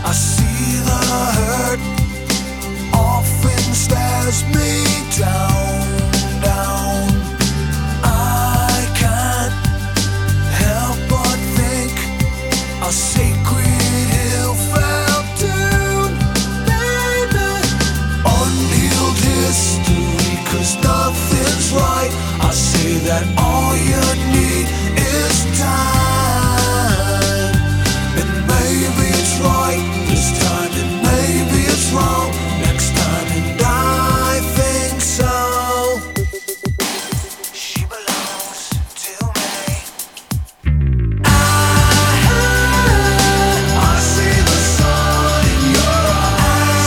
I see the hurt often stares me down, down. I can't help but think a sacred hill fell down, baby. Unhealed history, 'cause nothing's right. I say that all you need is time. And maybe it's right this time, and maybe it's wrong next time, and I think so. She belongs to me. I see the sun in your eyes.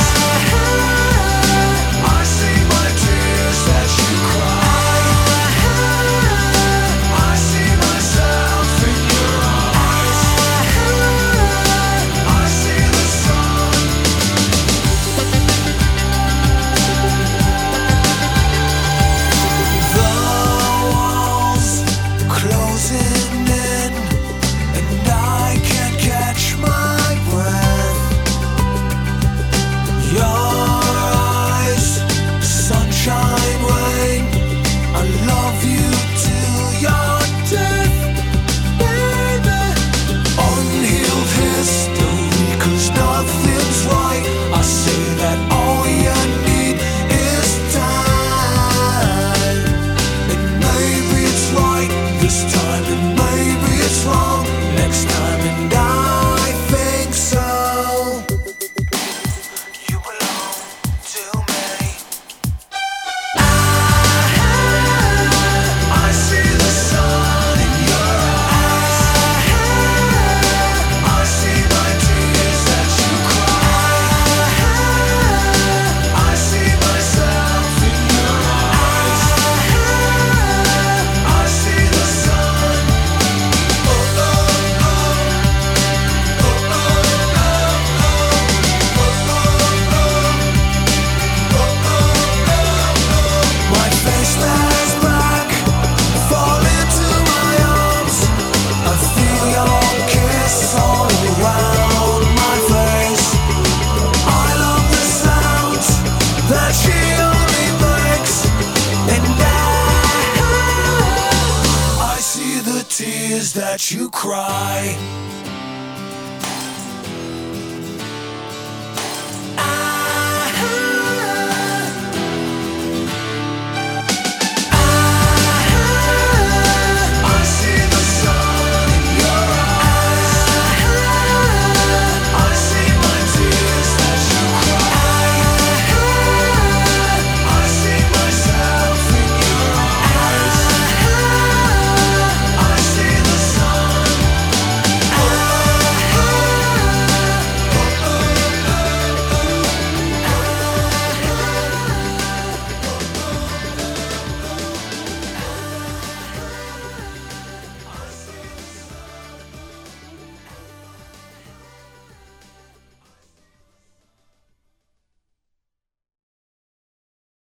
I see my tears that you cry. I see myself in your eyes. I see the sun. The walls closing in, and I can't catch my breath. Your eyes, sunshine, rain. I love you till your death, baby. Unhealed history, 'cause nothing's right. I say that all you need is time. And maybe it's right this time, and maybe it's wrong next time, and I think so. You belong to me. I see the sun in your eyes. I see my tears that you cry. I see myself in your eyes. I see the sun. My face lies back, fall into my arms. I feel your kiss all around my face. I love the sounds that she only makes, and I see the tears that you cry.